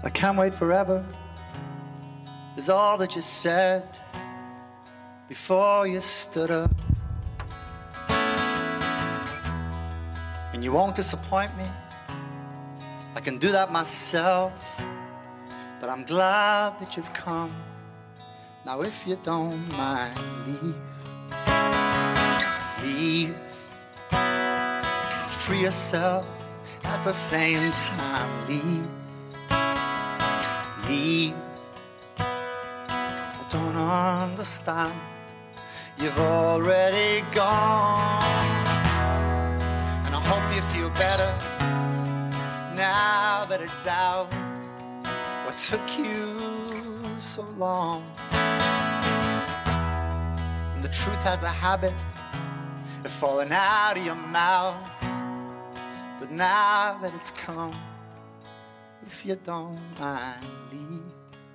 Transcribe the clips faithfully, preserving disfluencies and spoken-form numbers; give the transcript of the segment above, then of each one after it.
I can't wait forever is all that you said before you stood up. And you won't disappoint me, I can do that myself. But I'm glad that you've come. Now if you don't mind, leave. Leave. Free yourself at the same time. Leave. Leave. I don't understand. You've already gone. And I hope you feel better now that it's out. What took you so long? And the truth has a habit of falling out of your mouth. But now that it's come, if you don't mind, leave.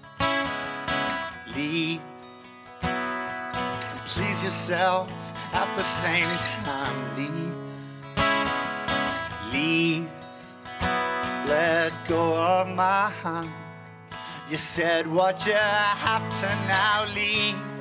Leave. And please yourself at the same time. Leave. Leave. Let go of my hand. You said what you have to now. Leave.